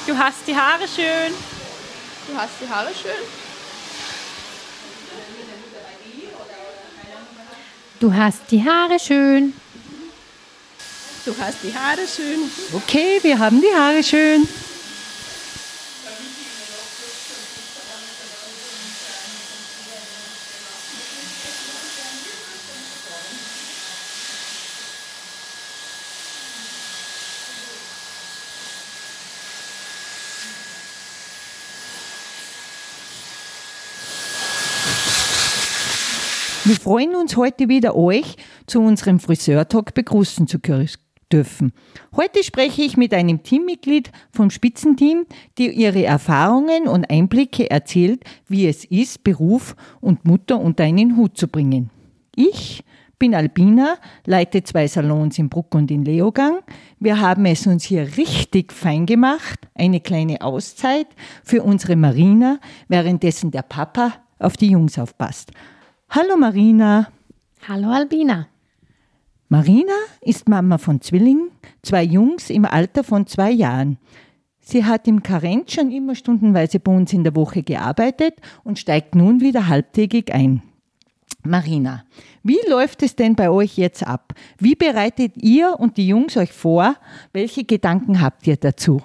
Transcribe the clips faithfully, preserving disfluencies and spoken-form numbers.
Du hast die Haare schön. Du hast die Haare schön. Du hast die Haare schön. Du hast die Haare schön. Okay, wir haben die Haare schön. Wir freuen uns heute wieder, euch zu unserem Friseurtalk begrüßen zu dürfen. Heute spreche ich mit einem Teammitglied vom Spitzenteam, die ihre Erfahrungen und Einblicke erzählt, wie es ist, Beruf und Mutter unter einen Hut zu bringen. Ich bin Albina, leite zwei Salons in Bruck und in Leogang. Wir haben es uns hier richtig fein gemacht, eine kleine Auszeit für unsere Marina, währenddessen der Papa auf die Jungs aufpasst. Hallo Marina. Hallo Albina. Marina ist Mama von Zwillingen, zwei Jungs im Alter von zwei Jahren. Sie hat im Karenz schon immer stundenweise bei uns in der Woche gearbeitet und steigt nun wieder halbtägig ein. Marina, wie läuft es denn bei euch jetzt ab? Wie bereitet ihr und die Jungs euch vor? Welche Gedanken habt ihr dazu?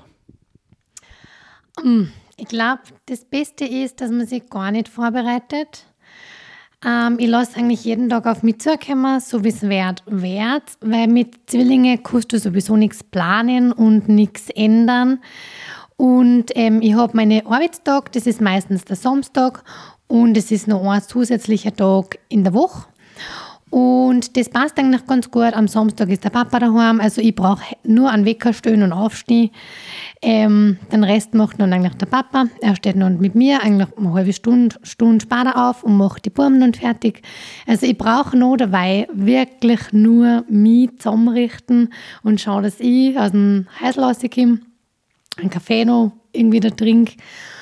Ich glaube, das Beste ist, dass man sich gar nicht vorbereitet. Ähm, ich lasse eigentlich jeden Tag auf mich zukommen, so wie es wird, wird, weil mit Zwillingen kannst du sowieso nichts planen und nichts ändern. Und ähm, ich habe meine Arbeitstag, das ist meistens der Samstag und es ist noch ein zusätzlicher Tag in der Woche. Und das passt eigentlich ganz gut. Am Samstag ist der Papa daheim, also ich brauche nur einen Wecker stellen und aufstehen. Ähm, den Rest macht dann eigentlich der Papa. Er steht dann mit mir eigentlich eine halbe Stunde, Stunde später auf und macht die Buben dann fertig. Also ich brauche noch dabei wirklich nur mich zusammenrichten und schaue, dass ich aus dem Häusl rauskomme, einen Kaffee noch irgendwie da trinke.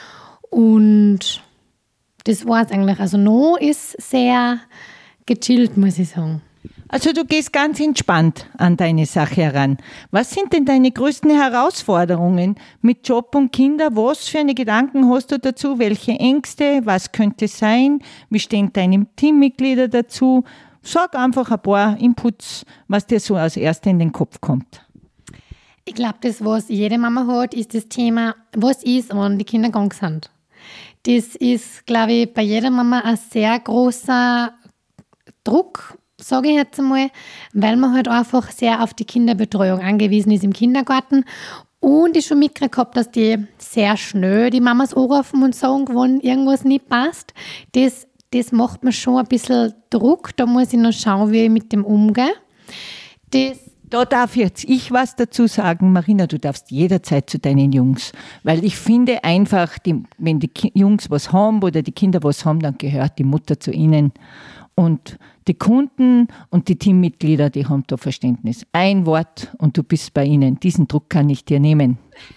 Und das war es eigentlich. Also noch ist sehr gechillt, muss ich sagen. Also du gehst ganz entspannt an deine Sache heran. Was sind denn deine größten Herausforderungen mit Job und Kinder? Was für eine Gedanken hast du dazu? Welche Ängste? Was könnte es sein? Wie stehen deine Teammitglieder dazu? Sag einfach ein paar Inputs, was dir so als erstes in den Kopf kommt. Ich glaube, das, was jede Mama hat, ist das Thema, was ist, wenn die Kinder krank sind. Das ist, glaube ich, bei jeder Mama ein sehr großer Druck, sage ich jetzt einmal, weil man halt einfach sehr auf die Kinderbetreuung angewiesen ist im Kindergarten. Und ich schon mitgekriegt habe, dass die sehr schnell die Mamas anrufen und sagen, wenn irgendwas nicht passt. Das, das macht mir schon ein bisschen Druck. Da muss ich noch schauen, wie ich mit dem umgehe. Das Da darf jetzt ich was dazu sagen. Marina, du darfst jederzeit zu deinen Jungs, weil ich finde einfach, die, wenn die Jungs was haben oder die Kinder was haben, dann gehört die Mutter zu ihnen. Und die Kunden und die Teammitglieder, die haben da Verständnis. Ein Wort und du bist bei ihnen. Diesen Druck kann ich dir nehmen.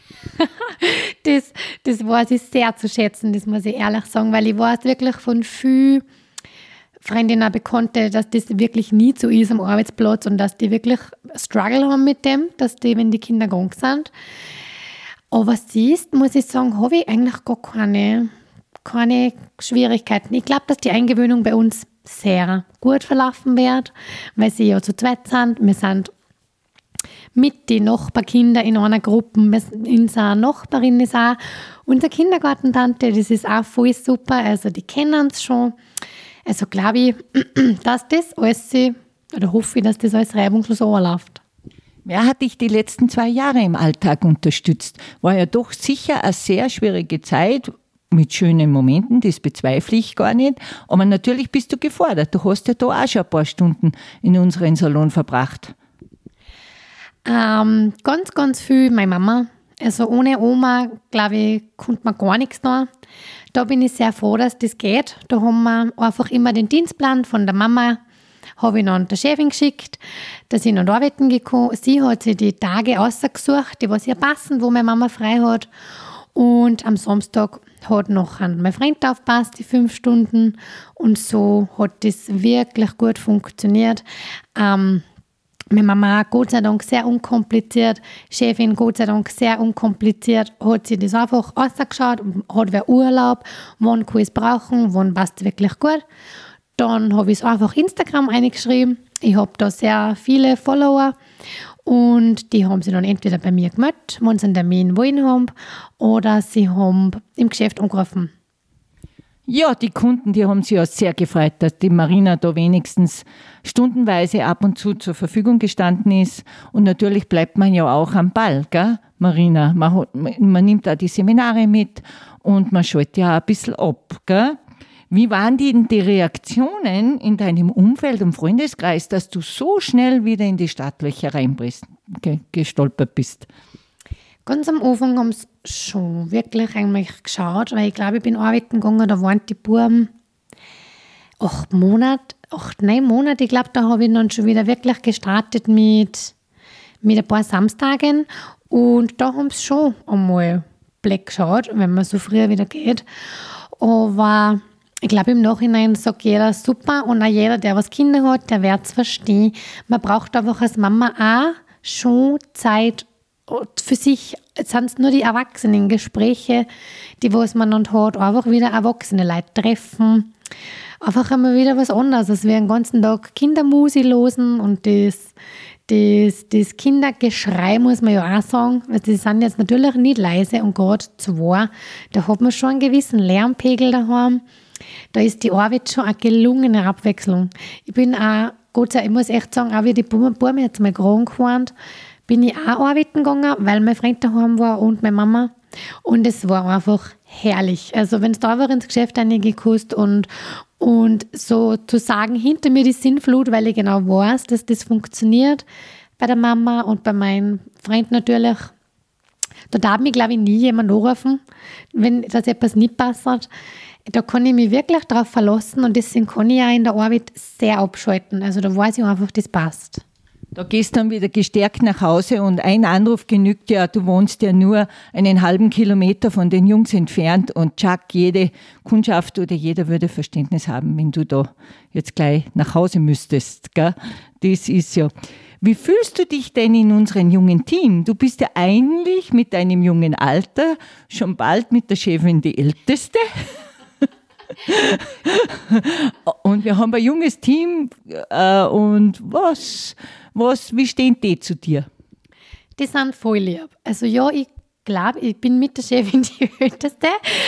das, das weiß ich sehr zu schätzen, das muss ich ehrlich sagen, weil ich weiß wirklich von vielen Freundinnen, Bekannte, dass das wirklich nie so ist am Arbeitsplatz und dass die wirklich Struggle haben mit dem, dass die, wenn die Kinder krank sind. Aber siehst, muss ich sagen, habe ich eigentlich gar keine, keine Schwierigkeiten. Ich glaube, dass die Eingewöhnung bei uns sehr gut verlaufen wird, weil sie ja zu zweit sind. Wir sind mit den Nachbarkindern in einer Gruppe. Unsere Nachbarin ist auch unsere Kindergartentante. Das ist auch voll super. Also die kennen uns schon. Also glaube ich, dass das alles, oder hoffe ich, dass das alles reibungslos anläuft. Wer hat dich die letzten zwei Jahre im Alltag unterstützt? War ja doch sicher eine sehr schwierige Zeit, mit schönen Momenten, das bezweifle ich gar nicht. Aber natürlich bist du gefordert. Du hast ja da auch schon ein paar Stunden in unserem Salon verbracht. Ähm, ganz, ganz viel meine Mama. Also ohne Oma, glaube ich, konnte man gar nichts tun. Da bin ich sehr froh, dass das geht. Da haben wir einfach immer den Dienstplan von der Mama, habe ich dann der Chefin geschickt, dass ich noch arbeiten gekommen. Sie hat sich die Tage ausgesucht, die was ihr passen, wo meine Mama frei hat. Und am Samstag hat noch mein Freund aufgepasst, die fünf Stunden. Und so hat das wirklich gut funktioniert. Ähm, Meine Mama, Gott sei Dank, sehr unkompliziert. Chefin, Gott sei Dank, sehr unkompliziert. Hat sie das einfach ausgeschaut, hat wer Urlaub, wann kann ich es brauchen, wann passt es wirklich gut. Dann habe ich es einfach Instagram eingeschrieben. Ich habe da sehr viele Follower und die haben sich dann entweder bei mir gemeldet, wenn sie einen Termin wollen haben, oder sie haben im Geschäft angerufen. Ja, die Kunden, die haben sich ja sehr gefreut, dass die Marina da wenigstens stundenweise ab und zu zur Verfügung gestanden ist. Und natürlich bleibt man ja auch am Ball, gell, Marina? Man, hat, man nimmt auch die Seminare mit und man schaltet ja auch ein bisschen ab, gell? Wie waren denn die Reaktionen in deinem Umfeld und Freundeskreis, dass du so schnell wieder in die Startlöcher reingestolpert bist? Ganz am Anfang haben sie schon wirklich eigentlich geschaut, weil ich glaube, ich bin arbeiten gegangen, da waren die Buben acht Monate, acht, neun Monate, ich glaube, da habe ich dann schon wieder wirklich gestartet mit, mit ein paar Samstagen und da haben sie schon einmal Black geschaut, wenn man so früher wieder geht, aber ich glaube, im Nachhinein sagt jeder super und auch jeder, der was Kinder hat, der wird es verstehen. Man braucht einfach als Mama auch schon Zeit für sich. Jetzt sind es nur die Erwachsenen-Gespräche, die was man dann hat, einfach wieder erwachsene Leute treffen. Einfach einmal wieder was anderes, als wir den ganzen Tag Kindermusi losen und das, das, das Kindergeschrei, muss man ja auch sagen, weil die sind jetzt natürlich nicht leise und gerade zwei, da hat man schon einen gewissen Lärmpegel daheim. Da ist die Arbeit schon eine gelungene Abwechslung. Ich bin auch, Gott sei Dank, ich muss echt sagen, auch wie die Buben jetzt mal krank waren, bin ich auch arbeiten gegangen, weil mein Freund daheim war und meine Mama. Und es war einfach herrlich. Also wenn du einfach ins Geschäft reingekust und, und sozusagen hinter mir die Sinnflut, weil ich genau weiß, dass das funktioniert bei der Mama und bei meinem Freund natürlich. Da darf mich, glaube ich, nie jemand anrufen, wenn das etwas nicht passt. Da kann ich mich wirklich darauf verlassen und deswegen kann ich auch in der Arbeit sehr abschalten. Also da weiß ich einfach, das passt. Da gehst du dann wieder gestärkt nach Hause und ein Anruf genügt ja, du wohnst ja nur einen halben Kilometer von den Jungs entfernt und tschack, jede Kundschaft oder jeder würde Verständnis haben, wenn du da jetzt gleich nach Hause müsstest, gell? Das ist ja. Wie fühlst du dich denn in unserem jungen Team? Du bist ja eigentlich mit deinem jungen Alter schon bald mit der Chefin die Älteste. Und wir haben ein junges Team äh, und was, was, wie stehen die zu dir? Die sind voll lieb. Also ja, ich glaube, ich bin mit der Chefin die Älteste.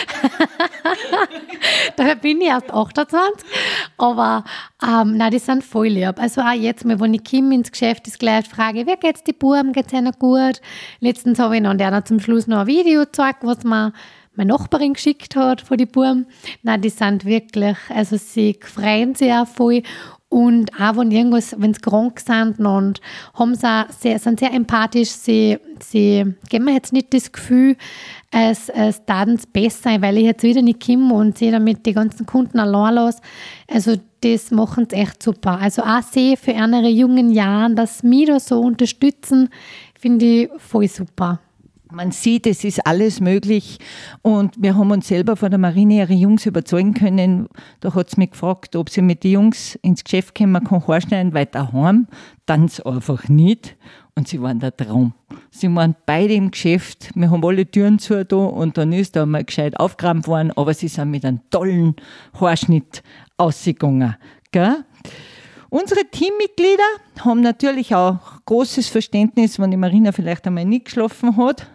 Daher bin ich erst achtundzwanzig. Aber ähm, nein, die sind voll lieb. Also auch jetzt mal, wenn ich komme ins Geschäft, ist gleich die Frage, wie geht's die Buben, geht's ihnen gut? Letztens habe ich noch der zum Schluss noch ein Video gezeigt, was mir meine Nachbarin geschickt hat von den Buben. Nein, die sind wirklich, also sie freuen sich auch voll. Und auch wenn irgendwas, wenn sie krank sind und haben sie auch sehr, sind sehr empathisch, sie, sie geben mir jetzt nicht das Gefühl, es, es taten es besser, weil ich jetzt wieder nicht komme und sie damit die ganzen Kunden allein lasse. Also das machen sie echt super. Also auch sie für ihre jungen Jahren, dass sie mich da so unterstützen, finde ich voll super. Man sieht, es ist alles möglich und wir haben uns selber von der Marina ihre Jungs überzeugen können. Da hat sie mich gefragt, ob sie mit den Jungs ins Geschäft kommen kann, horchschneiden, weil daheim dann es einfach nicht. Und sie waren der Traum. Sie waren beide im Geschäft, wir haben alle Türen zu da und dann ist da mal gescheit aufgeräumt worden, aber sie sind mit einem tollen Haarschnitt ausgegangen. Gell? Unsere Teammitglieder haben natürlich auch großes Verständnis, wenn die Marina vielleicht einmal nicht geschlafen hat.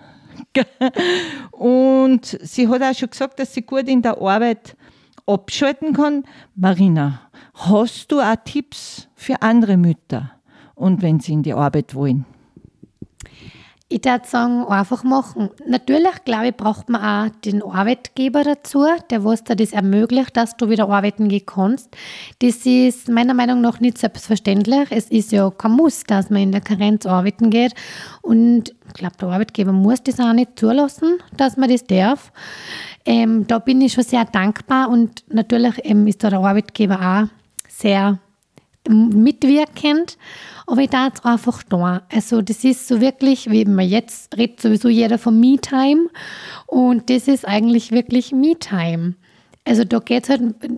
Und sie hat auch schon gesagt, dass sie gut in der Arbeit abschalten kann. Marina, hast du auch Tipps für andere Mütter und wenn sie in die Arbeit wollen? Ich würde sagen, einfach machen. Natürlich, glaube ich, braucht man auch den Arbeitgeber dazu, der was dir das ermöglicht, dass du wieder arbeiten gehen kannst. Das ist meiner Meinung nach nicht selbstverständlich. Es ist ja kein Muss, dass man in der Karenz arbeiten geht. Und ich glaube, der Arbeitgeber muss das auch nicht zulassen, dass man das darf. Ähm, da bin ich schon sehr dankbar und natürlich ähm, ist da der Arbeitgeber auch sehr mitwirkend, aber ich darf es einfach da. Also das ist so wirklich, wie man jetzt redet sowieso jeder von Me-Time und das ist eigentlich wirklich Me-Time. Also da geht es halt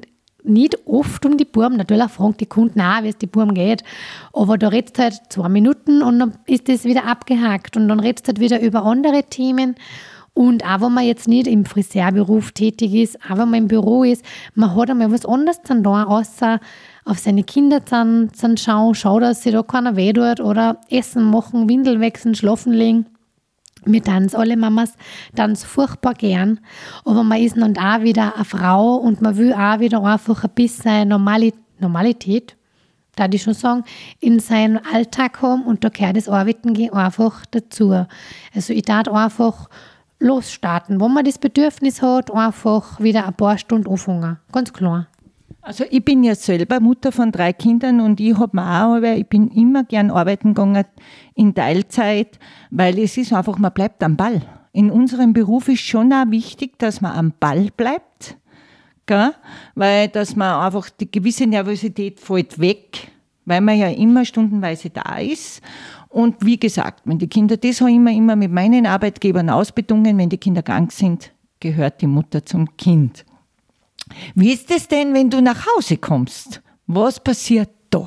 nicht oft um die Buben. Natürlich fragen die Kunden auch, wie es die Buben geht. Aber da redest du halt zwei Minuten und dann ist das wieder abgehakt. Und dann redest du halt wieder über andere Themen. Und auch wenn man jetzt nicht im Friseurberuf tätig ist, auch wenn man im Büro ist, man hat einmal was anderes zu tun, außer auf seine Kinder zu, zu schauen, schauen, dass sich da keiner weh tut oder Essen machen, Windel wechseln, schlafen legen. Wir tanzen alle Mamas, tanzen furchtbar gern, aber man ist dann auch wieder eine Frau und man will auch wieder einfach ein bisschen Normali- Normalität, da ich schon sagen, in seinen Alltag haben und da gehört das Arbeiten gehen einfach dazu. Also ich darf einfach losstarten, wo man das Bedürfnis hat, einfach wieder ein paar Stunden anfangen, ganz klar. Also ich bin ja selber Mutter von drei Kindern und ich habe mir auch, aber ich bin immer gern arbeiten gegangen in Teilzeit, weil es ist einfach, man bleibt am Ball. In unserem Beruf ist schon auch wichtig, dass man am Ball bleibt, gell? Weil dass man einfach die gewisse Nervosität fällt weg, weil man ja immer stundenweise da ist. Und wie gesagt, wenn die Kinder, das habe ich immer, immer mit meinen Arbeitgebern ausbedungen, wenn die Kinder krank sind, gehört die Mutter zum Kind. Wie ist es denn, wenn du nach Hause kommst? Was passiert da?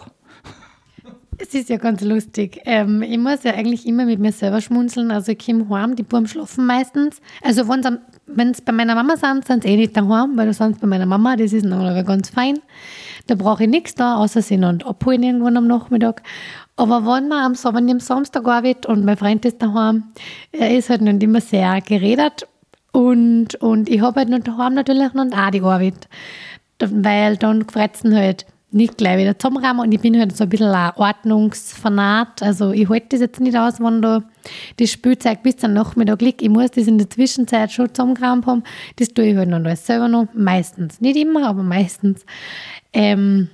Es ist ja ganz lustig. Ähm, ich muss ja eigentlich immer mit mir selber schmunzeln. Also ich komme heim, die Buben schlafen meistens. Also wenn sie bei meiner Mama sind, sind sie eh nicht daheim, weil du sind bei meiner Mama, das ist noch ganz fein. Da brauche ich nichts da, außer sie noch abholen irgendwann am Nachmittag. Aber wenn, man am, wenn ich am Samstag arbeite und mein Freund ist daheim, er ist halt nicht immer sehr geredet. Und, und ich habe halt noch daheim natürlich noch auch die Arbeit, weil dann fressen halt nicht gleich wieder zusammenrahmen und ich bin halt so ein bisschen ein Ordnungsfanat, also ich halte das jetzt nicht aus, wenn da das Spielzeug bis zum Nachmittag liegt, ich muss das in der Zwischenzeit schon zusammengeräumt haben, das tue ich halt noch alles selber noch, meistens, nicht immer, aber meistens. Ähm,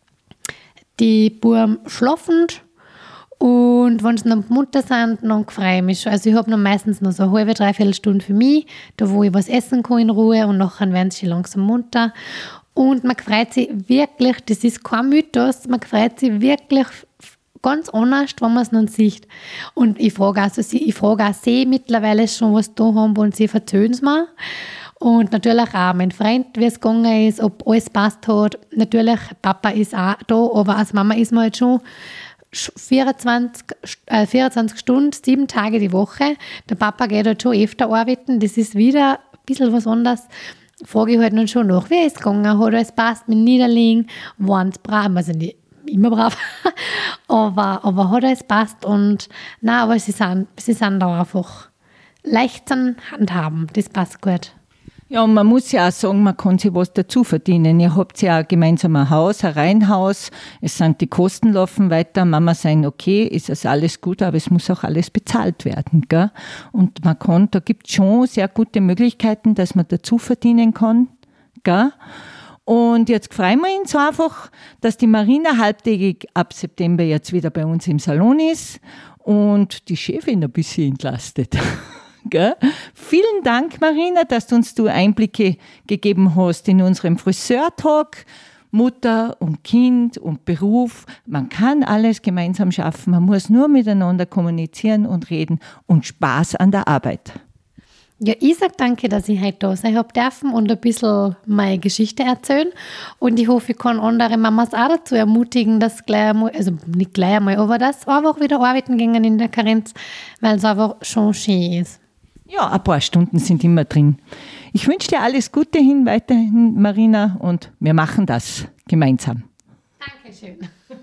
die Buben schlafen. Und wenn sie noch munter sind, dann freue ich mich schon. Also ich habe noch meistens noch so eine halbe, dreiviertel Stunde für mich, da wo ich was essen kann in Ruhe und nachher werden sie langsam munter. Und man freut sich wirklich, das ist kein Mythos, man freut sich wirklich ganz anders, wenn man es dann sieht. Und ich frage auch, so, ich frage auch sie mittlerweile schon, was da haben und sie verzögern es mir. Und natürlich auch mein Freund, wie es gegangen ist, ob alles passt hat. Natürlich, Papa ist auch da, aber als Mama ist man halt schon vierundzwanzig, äh, vierundzwanzig Stunden, sieben Tage die Woche. Der Papa geht halt schon öfter arbeiten. Das ist wieder ein bisschen was anderes. Frage ich halt nun schon nach, wie ist es gegangen? Hat alles passt mit Niederlegen? Waren es brav? Also nicht immer brav, aber, aber hat alles passt. Und nein, aber sie sind, sie sind da einfach leicht zu handhaben. Das passt gut. Ja, und man muss ja auch sagen, man kann sich was dazu verdienen. Ihr habt ja gemeinsam ein Haus, ein Reihenhaus. Es sind die Kosten laufen weiter. Mama sagen, okay, ist das alles gut, aber es muss auch alles bezahlt werden, gell? Und man kann, da gibt es schon sehr gute Möglichkeiten, dass man dazu verdienen kann, gell? Und jetzt freuen wir uns einfach, dass die Marina halbtägig ab September jetzt wieder bei uns im Salon ist und die Chefin ein bisschen entlastet. Gell? Vielen Dank, Marina, dass du uns du Einblicke gegeben hast in unserem Friseurtalk. Mutter und Kind und Beruf, man kann alles gemeinsam schaffen, man muss nur miteinander kommunizieren und reden und Spaß an der Arbeit. Ja, ich sage danke, dass ich heute da sein habe dürfen und ein bisschen meine Geschichte erzählen. Und ich hoffe, ich kann andere Mamas auch dazu ermutigen, dass gleich einmal, also nicht gleich einmal, aber dass einfach wieder arbeiten gehen in der Karenz, weil es einfach schon schön ist. Ja, ein paar Stunden sind immer drin. Ich wünsche dir alles Gute hin, weiterhin, Marina, und wir machen das gemeinsam. Dankeschön.